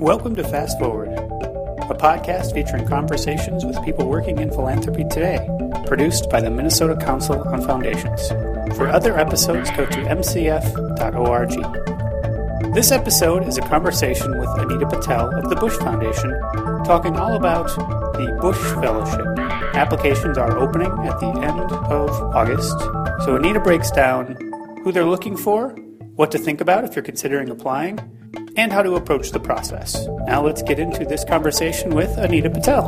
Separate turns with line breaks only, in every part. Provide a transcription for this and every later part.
Welcome to Fast Forward, a podcast featuring conversations with people working in philanthropy today, produced by the Minnesota Council on Foundations. For other episodes, go to mcf.org. This episode is a conversation with Anita Patel of the Bush Foundation, talking all about the Bush Fellowship. Applications are opening at the end of August, so Anita breaks down who they're looking for, what to think about if you're considering applying, and how to approach the process. Now let's get into this conversation with Anita Patel.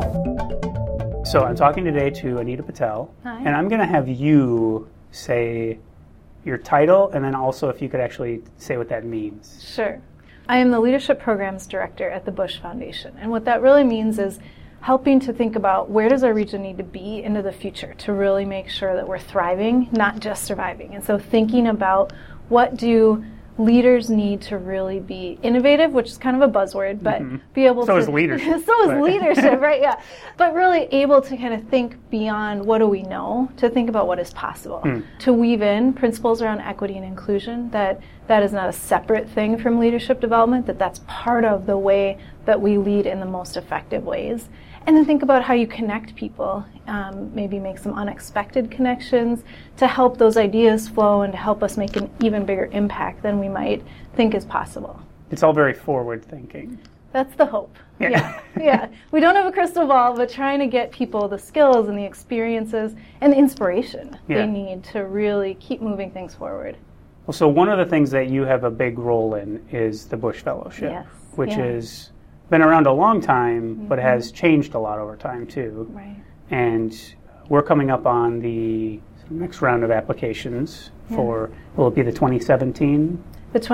So I'm talking today to Anita Patel,
Hi.
And I'm going to have you say your title, and then also if you could actually say what that means.
Sure. I am the Leadership Programs Director at the Bush Foundation, and what that really means is helping to think about where does our region need to be into the future to really make sure that we're thriving, not just surviving. And so thinking about what do leaders need to really be innovative, which is kind of a buzzword, but be able to...
So is leadership.
So is leadership, right? Yeah. But really able to kind of think beyond what do we know, to think about what is possible. To weave in principles around equity and inclusion, that is not a separate thing from leadership development, that's part of the way that we lead in the most effective ways. And then think about how you connect people, maybe make some unexpected connections to help those ideas flow and to help us make an even bigger impact than we might think is possible.
It's all very forward thinking.
That's the hope. Yeah. We don't have a crystal ball, but trying to get people the skills and the experiences and the inspiration they need to really keep moving things forward.
Well, so one of the things that you have a big role in is the Bush Fellowship, which is been around a long time, but has changed a lot over time too.
Right.
And we're coming up on the next round of applications for, will it be the 2017?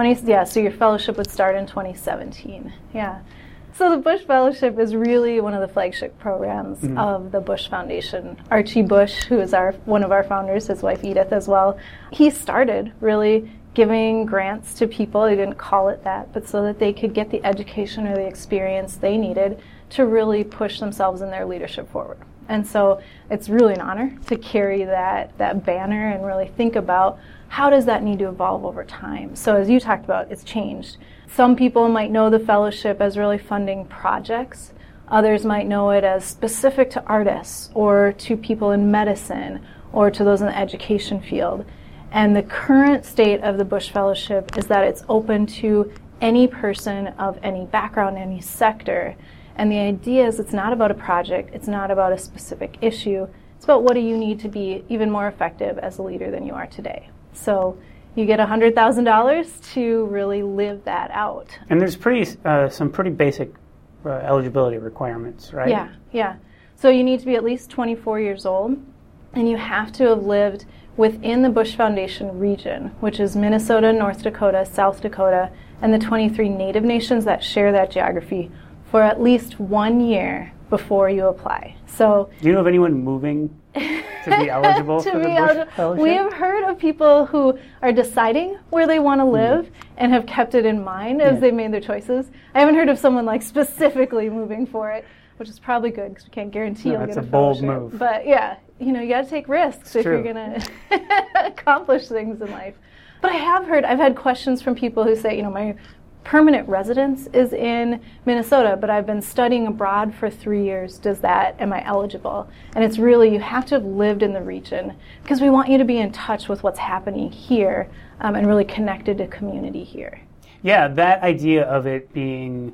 So your fellowship would start in 2017. Yeah. So the Bush Fellowship is really one of the flagship programs of the Bush Foundation. Archie Bush, who is one of our founders, his wife Edith as well, he started really giving grants to people, they didn't call it that, but so that they could get the education or the experience they needed to really push themselves in their leadership forward. And so it's really an honor to carry that banner and really think about how does that need to evolve over time. So as you talked about, it's changed. Some people might know the fellowship as really funding projects. Others might know it as specific to artists or to people in medicine or to those in the education field. And the current state of the Bush Fellowship is that it's open to any person of any background, any sector. And the idea is it's not about a project, it's not about a specific issue, it's about what do you need to be even more effective as a leader than you are today. So you get $100,000 to really live that out.
And there's some pretty basic eligibility requirements, right?
Yeah. So you need to be at least 24 years old, and you have to have lived within the Bush Foundation region, which is Minnesota, North Dakota, South Dakota, and the 23 Native nations that share that geography for at least 1 year before you apply. So,
do you know of anyone moving to be eligible for the Bush Fellowship?
We have heard of people who are deciding where they want to live and have kept it in mind as they made their choices. I haven't heard of someone specifically moving for it, which is probably good because we can't guarantee you'll get a fellowship.
That's a bold move.
But you got to take risks if you're going to accomplish things in life. But I've had questions from people who say, my permanent residence is in Minnesota, but I've been studying abroad for 3 years. Am I eligible? And it's really, you have to have lived in the region because we want you to be in touch with what's happening here and really connected to community here.
Yeah, that idea of it being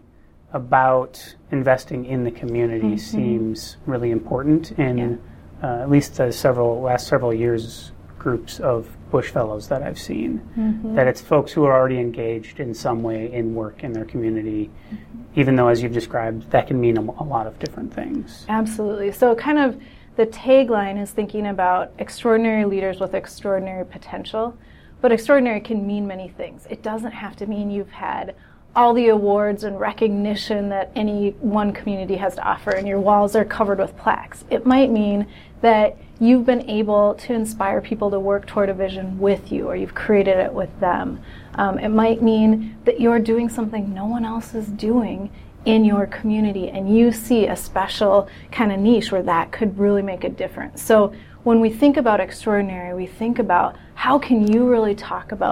about investing in the community seems really important in at least the last several years groups of Bush Fellows that I've seen. That it's folks who are already engaged in some way in work in their community, even though, as you've described, that can mean a lot of different things.
Absolutely. So kind of the tagline is thinking about extraordinary leaders with extraordinary potential, but extraordinary can mean many things. It doesn't have to mean you've had all the awards and recognition that any one community has to offer and your walls are covered with plaques. It might mean that you've been able to inspire people to work toward a vision with you, or you've created it with them. It might mean that you're doing something no one else is doing in your community and you see a special kind of niche where that could really make a difference. So when we think about extraordinary, we think about how can you really talk about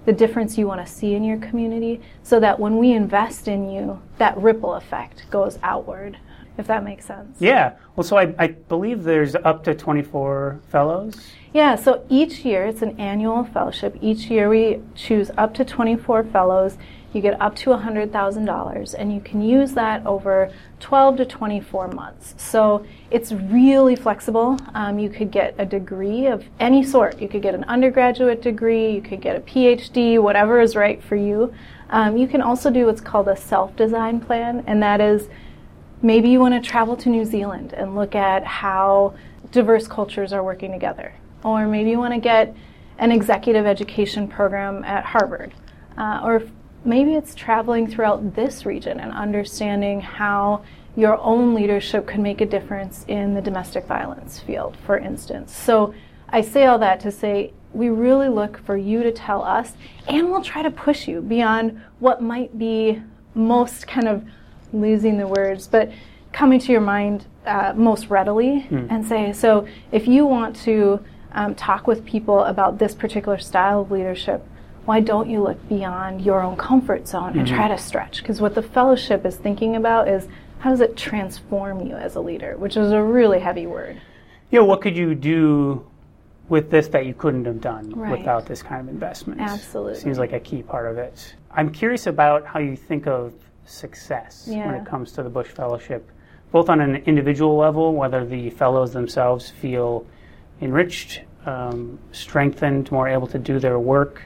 the difference you want to see in your community, so that when we invest in you, that ripple effect goes outward, if that makes sense.
Yeah. Well, so I believe there's up to 24 fellows.
Yeah, so each year, it's an annual fellowship. Each year we choose up to 24 fellows. You get up to $100,000, and you can use that over 12 to 24 months. So it's really flexible. You could get a degree of any sort. You could get an undergraduate degree, you could get a PhD, whatever is right for you. You can also do what's called a self-design plan, and that is maybe you want to travel to New Zealand and look at how diverse cultures are working together. Or maybe you want to get an executive education program at Harvard. Or maybe it's traveling throughout this region and understanding how your own leadership could make a difference in the domestic violence field, for instance. So I say all that to say we really look for you to tell us, and we'll try to push you beyond what might be most kind of losing the words, but coming to your mind most readily, and say, so if you want to talk with people about this particular style of leadership, why don't you look beyond your own comfort zone and try to stretch? Because what the fellowship is thinking about is how does it transform you as a leader, which is a really heavy word.
Yeah, what could you do with this that you couldn't have done without this kind of investment?
Absolutely.
Seems like a key part of it. I'm curious about how you think of success when it comes to the Bush Fellowship, both on an individual level, whether the fellows themselves feel enriched, strengthened, more able to do their work,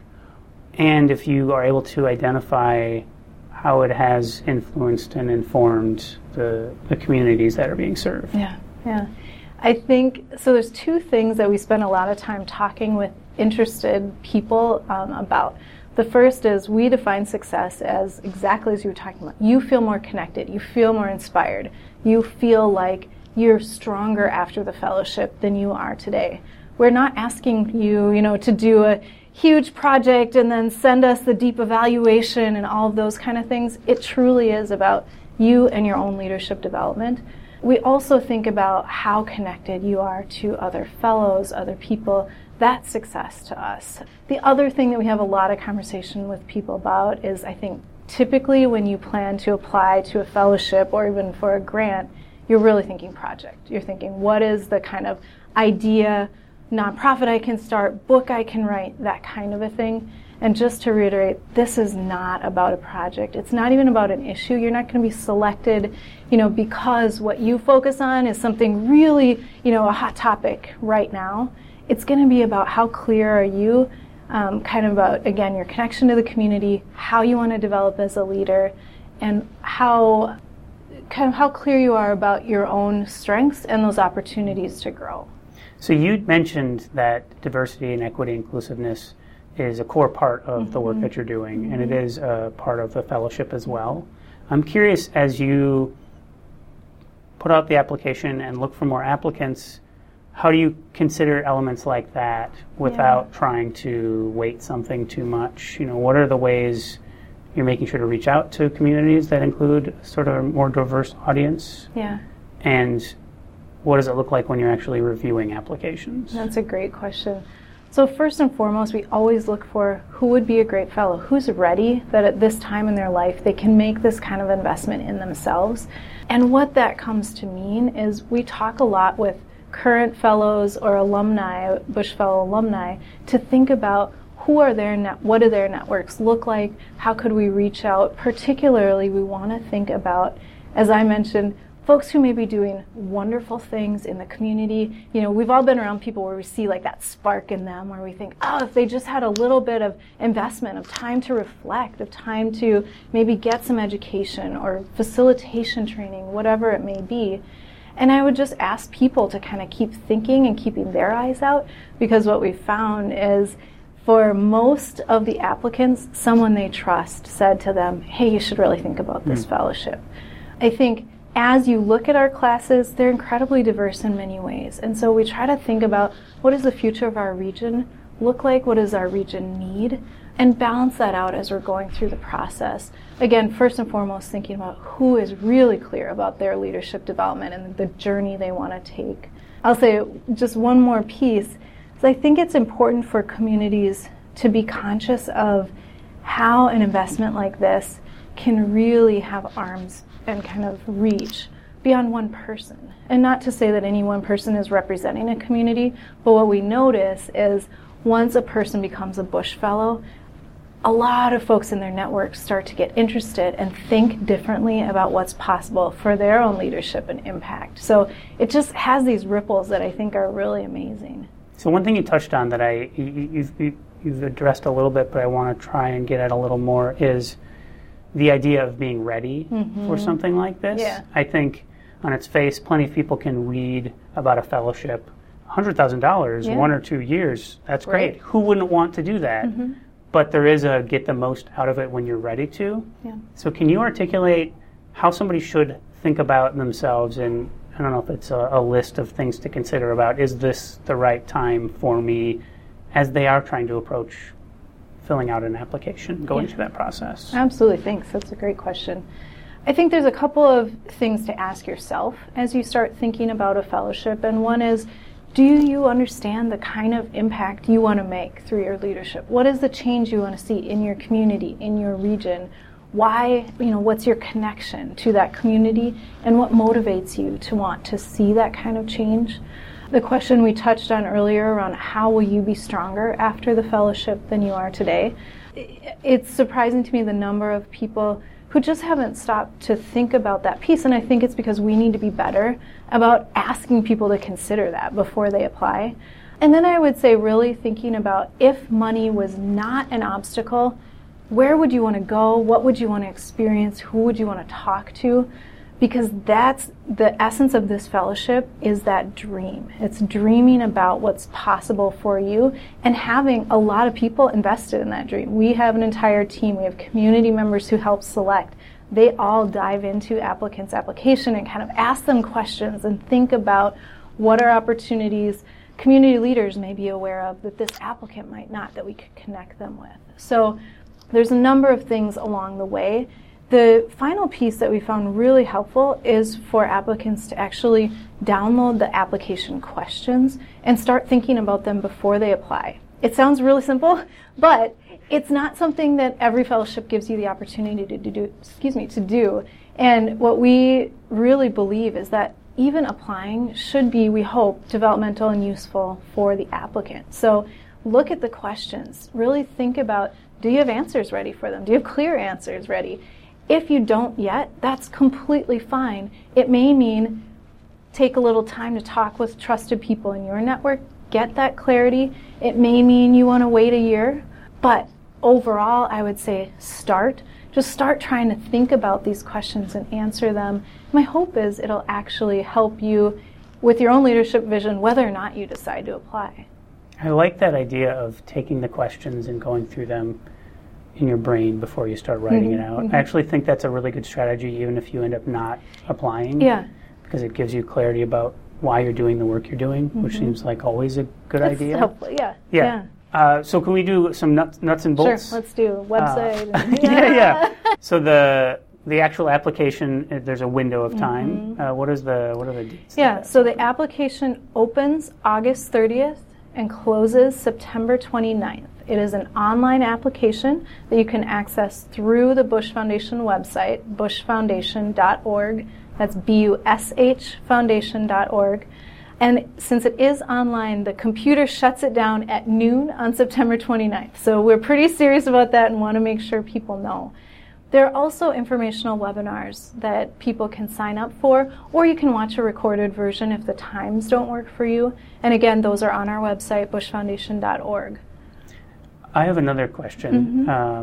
and if you are able to identify how it has influenced and informed the communities that are being served.
Yeah. I think, so there's two things that we spend a lot of time talking with interested people about. The first is we define success as exactly as you were talking about. You feel more connected. You feel more inspired. You feel like you're stronger after the fellowship than you are today. We're not asking you, to do a huge project and then send us the deep evaluation and all of those kind of things. It truly is about you and your own leadership development. We also think about how connected you are to other fellows, other people. That's success to us. The other thing that we have a lot of conversation with people about is, I think, typically when you plan to apply to a fellowship or even for a grant, you're really thinking project. You're thinking, what is the kind of idea, nonprofit I can start, book I can write, that kind of a thing. And just to reiterate, this is not about a project. It's not even about an issue. You're not going to be selected, because what you focus on is something really, a hot topic right now. It's going to be about how clear are you, kind of about, again, your connection to the community, how you want to develop as a leader, and how clear you are about your own strengths and those opportunities to grow.
So you mentioned that diversity and equity inclusiveness is a core part of the work that you're doing, and it is a part of the fellowship as well. I'm curious, as you put out the application and look for more applicants, how do you consider elements like that without trying to weight something too much? What are the ways you're making sure to reach out to communities that include sort of a more diverse audience?
Yeah.
And what does it look like when you're actually reviewing applications?
That's a great question. So first and foremost, we always look for who would be a great fellow, who's ready that at this time in their life they can make this kind of investment in themselves. And what that comes to mean is we talk a lot with current fellows or alumni, Bush Fellow alumni, to think about who are what do their networks look like, how could we reach out. Particularly, we want to think about, as I mentioned, folks who may be doing wonderful things in the community. We've all been around people where we see like that spark in them, where we think, if they just had a little bit of investment, of time to reflect, of time to maybe get some education or facilitation training, whatever it may be. And I would just ask people to kind of keep thinking and keeping their eyes out, because what we found is for most of the applicants, someone they trust said to them, hey, you should really think about this fellowship. I think as you look at our classes, they're incredibly diverse in many ways. And so we try to think about what does the future of our region look like, what does our region need, and balance that out as we're going through the process. Again, first and foremost, thinking about who is really clear about their leadership development and the journey they want to take. I'll say just one more piece. So I think it's important for communities to be conscious of how an investment like this can really have arms and kind of reach beyond one person. And not to say that any one person is representing a community, but what we notice is once a person becomes a Bush Fellow, a lot of folks in their network start to get interested and think differently about what's possible for their own leadership and impact. So it just has these ripples that I think are really amazing.
So one thing you touched on that you've addressed a little bit, but I want to try and get at a little more, is the idea of being ready for something like this.
Yeah.
I think on its face, plenty of people can read about a fellowship. $100,000, 1 or 2 years, that's great. Who wouldn't want to do that? But there is a get the most out of it when you're ready to.
Yeah.
So can you articulate how somebody should think about themselves, and I don't know if it's a list of things to consider about, is this the right time for me, as they are trying to approach filling out an application, going through that process?
Absolutely, thanks. That's a great question. I think there's a couple of things to ask yourself as you start thinking about a fellowship, and one is, do you understand the kind of impact you want to make through your leadership? What is the change you want to see in your community, in your region? Why, what's your connection to that community, and what motivates you to want to see that kind of change? The question we touched on earlier around how will you be stronger after the fellowship than you are today? It's surprising to me the number of people who just haven't stopped to think about that piece, and I think it's because we need to be better about asking people to consider that before they apply. And then I would say really thinking about, if money was not an obstacle, where would you want to go? What would you want to experience? Who would you want to talk to? Because that's the essence of this fellowship, is that dream. It's dreaming about what's possible for you and having a lot of people invested in that dream. We have an entire team. We have community members who help select. They all dive into applicants' application and kind of ask them questions and think about what are opportunities community leaders may be aware of that this applicant might not, that we could connect them with. So there's a number of things along the way. The final piece that we found really helpful is for applicants to actually download the application questions and start thinking about them before they apply. It sounds really simple, but it's not something that every fellowship gives you the opportunity to do. And what we really believe is that even applying should be, we hope, developmental and useful for the applicant. So look at the questions. Really think about, do you have answers ready for them? Do you have clear answers ready? If you don't yet, that's completely fine. It may mean take a little time to talk with trusted people in your network, get that clarity. It may mean you want to wait a year, but overall, I would say just start trying to think about these questions and answer them. My hope is it'll actually help you with your own leadership vision, whether or not you decide to apply.
I like that idea of taking the questions and going through them in your brain before you start writing it out. I actually think that's a really good strategy, even if you end up not applying.
Yeah.
Because it gives you clarity about why you're doing the work you're doing, which seems like always a good idea.
It's helpful, yeah.
So can we do some nuts and bolts?
Sure, let's do website.
Yeah. So the actual application, there's a window of time. What are the dates?
Yeah, so the application opens August 30th and closes September 29th. It is an online application that you can access through the Bush Foundation website, bushfoundation.org. That's BUSH foundation.org. And since it is online, the computer shuts it down at noon on September 29th. So we're pretty serious about that and want to make sure people know. There are also informational webinars that people can sign up for, or you can watch a recorded version if the times don't work for you. And again, those are on our website, bushfoundation.org.
I have another question.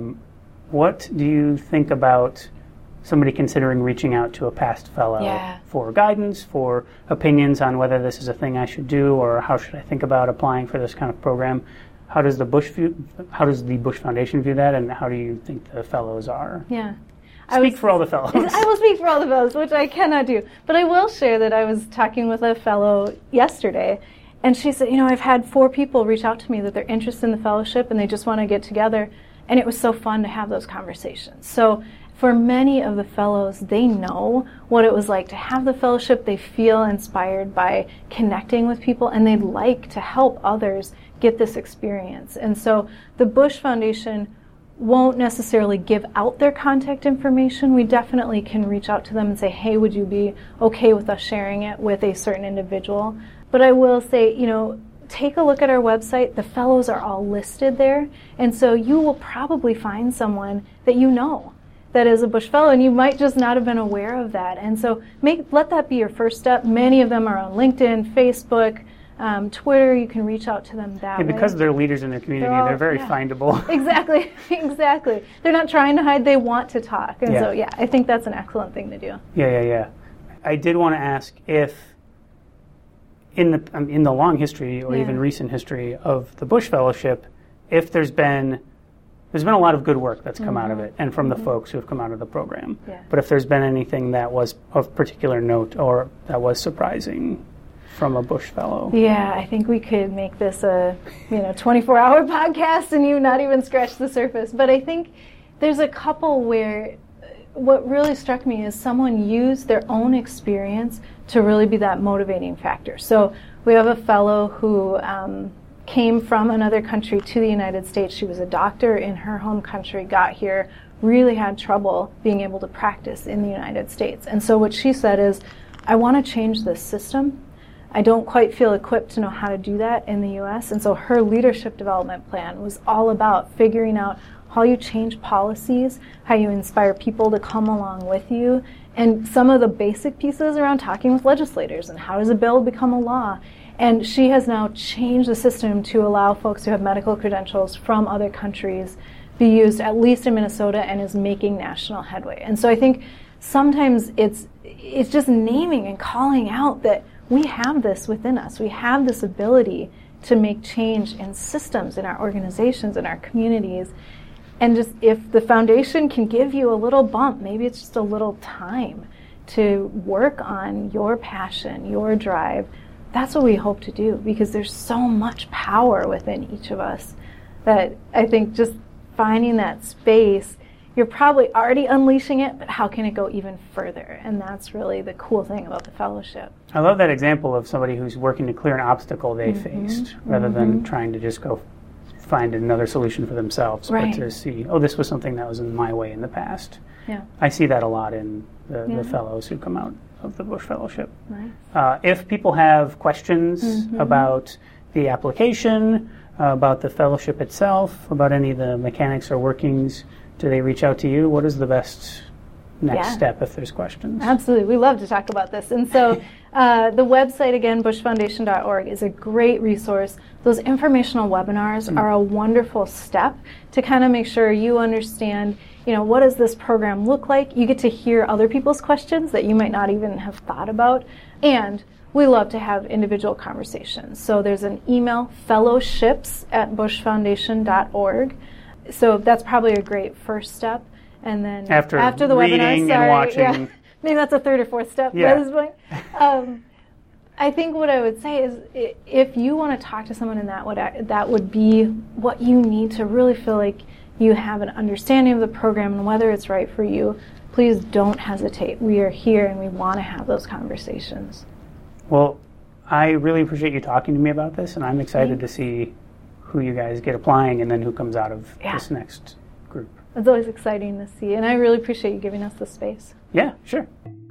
What do you think about somebody considering reaching out to a past fellow for guidance, for opinions on whether this is a thing I should do, or how should I think about applying for this kind of program? How does the Bush Foundation view that, and how do you think the fellows are?
Yeah.
Speak for all the fellows.
I will speak for all the fellows, which I cannot do. But I will share that I was talking with a fellow yesterday, and she said, I've had 4 people reach out to me that they're interested in the fellowship and they just want to get together, and it was so fun to have those conversations. So for many of the fellows, they know what it was like to have the fellowship. They feel inspired by connecting with people, and they'd like to help others get this experience. And so the Bush Foundation won't necessarily give out their contact information. We definitely can reach out to them and say, hey, would you be okay with us sharing it with a certain individual? But I will say, take a look at our website. The fellows are all listed there. And so you will probably find someone that you know that is a Bush Fellow, and you might just not have been aware of that. And so let that be your first step. Many of them are on LinkedIn, Facebook, Twitter. You can reach out to them that way.
Because they're leaders in their community, they're very findable.
Exactly. They're not trying to hide. They want to talk. And so, I think that's an excellent thing to do.
Yeah. I did want to ask if in the long history or even recent history of the Bush Fellowship, if there's been a lot of good work that's come out of it, and from the folks who have come out of the program. Yeah. But if there's been anything that was of particular note or that was surprising from a Bush Fellow.
Yeah, I think we could make this a 24-hour podcast and you not even scratch the surface. But I think there's a couple where what really struck me is someone used their own experience to really be that motivating factor. So we have a fellow who came from another country to the United States. She was a doctor in her home country, got here, really had trouble being able to practice in the United States. And so what she said is, I want to change this system. I don't quite feel equipped to know how to do that in the U.S. And so her leadership development plan was all about figuring out how you change policies, how you inspire people to come along with you, and some of the basic pieces around talking with legislators and how does a bill become a law. And she has now changed the system to allow folks who have medical credentials from other countries be used, at least in Minnesota, and is making national headway. And so I think sometimes it's just naming and calling out that we have this within us. We have this ability to make change in systems, in our organizations, in our communities. And just if the foundation can give you a little bump, maybe it's just a little time to work on your passion, your drive, that's what we hope to do, because there's so much power within each of us that I think just finding that space, you're probably already unleashing it, but how can it go even further? And that's really the cool thing about the fellowship.
I love that example of somebody who's working to clear an obstacle they faced, rather than trying to just go find another solution for themselves, but to see, this was something that was in my way in the past. Yeah. I see that a lot in the fellows who come out of the Bush Fellowship. Nice. If people have questions about the application, about the fellowship itself, about any of the mechanics or workings, do they reach out to you? What is the best next step if there's questions?
Absolutely. We love to talk about this. And so the website, again, bushfoundation.org, is a great resource. Those informational webinars are a wonderful step to kind of make sure you understand, what does this program look like? You get to hear other people's questions that you might not even have thought about. And we love to have individual conversations. So there's an email, fellowships@bushfoundation.org. So that's probably a great first step. And then after the webinar,
and watching,
maybe that's a third or fourth step by this point. I think what I would say is, if you want to talk to someone in that would be what you need to really feel like you have an understanding of the program and whether it's right for you. Please don't hesitate. We are here and we want to have those conversations.
Well, I really appreciate you talking to me about this, and I'm excited to see who you guys get applying and then who comes out of this next group.
It's always exciting to see, and I really appreciate you giving us the space.
Yeah, sure.